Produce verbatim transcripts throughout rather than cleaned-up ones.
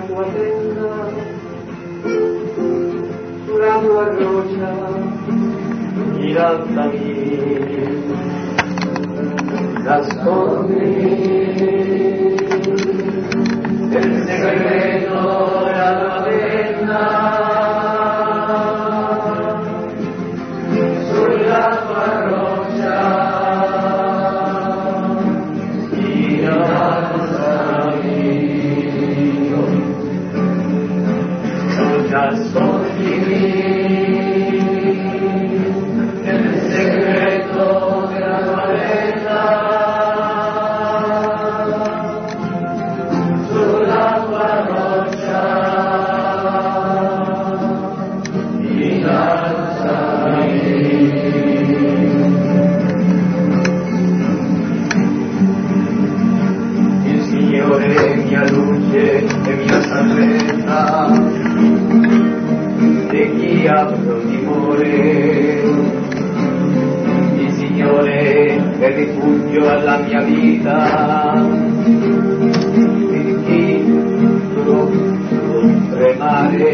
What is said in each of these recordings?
tua tenda, sulla tua croce, mirandami, nascondi nel segreto della tua tenda, sulla tua croce, nascondimi nel segreto della tua vita, sulla tua roccia, innalzami. Il Signore è mia luce e mia salvezza, e chi avrò timore? Il Signore è rifugio alla mia vita, e chi non può tremare?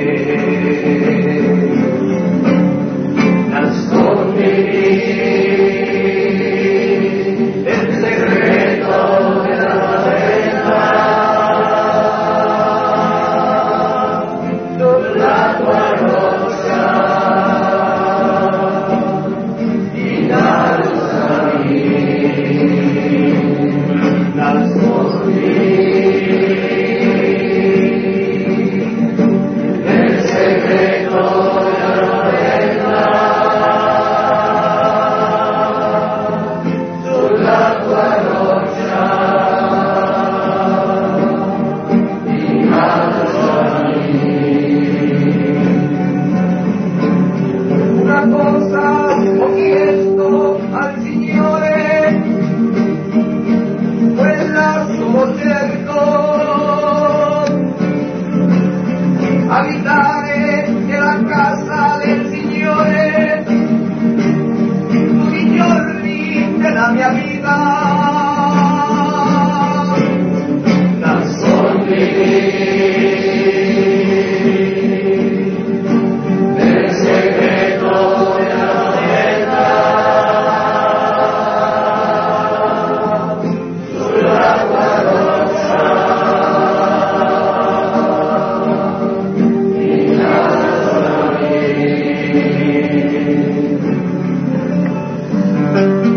Nascondimi nel segreto della tua vita, sulla tua roccia, innalzami, nascondimi nel segreto della tua vita, sulla tua roccia, innalzami. Una cosa ho chiesto al Signore, quella solo cerco, abitare nella casa del Signore tutti i giorni della mia vita. Nascondimi nel segreto della tua vita, sulla tua roccia, innalzami.